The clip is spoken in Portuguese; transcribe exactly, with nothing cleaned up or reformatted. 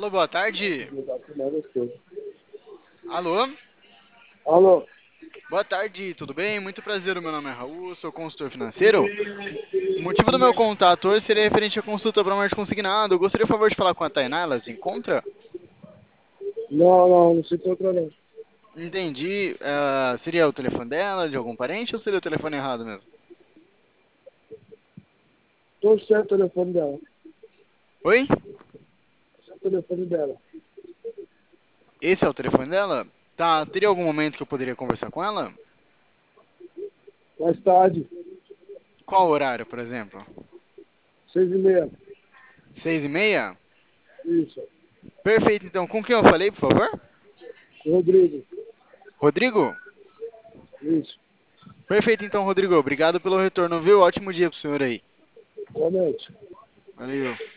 Alô, boa tarde. Alô? Alô? Boa tarde, tudo bem? Muito prazer, o meu nome é Raul, sou consultor financeiro. O motivo do meu contato hoje seria referente à consulta para mais consignado. Eu gostaria, por favor, de falar com a Tainá, ela se encontra? Não, não, não se encontra não. Entendi. Ah, seria o telefone dela, de algum parente, ou seria o telefone errado mesmo? Tô sem o telefone dela. Oi? Sem o telefone dela. Esse é o telefone dela? Tá, teria algum momento que eu poderia conversar com ela? Mais tarde, Qual horário, por exemplo? seis e meia. Seis e meia? Isso. Perfeito, então. Com quem eu falei, por favor? Rodrigo. Rodrigo? Isso. Perfeito, então, Rodrigo. Obrigado pelo retorno, viu? Ótimo dia pro senhor aí. Boa noite. Valeu.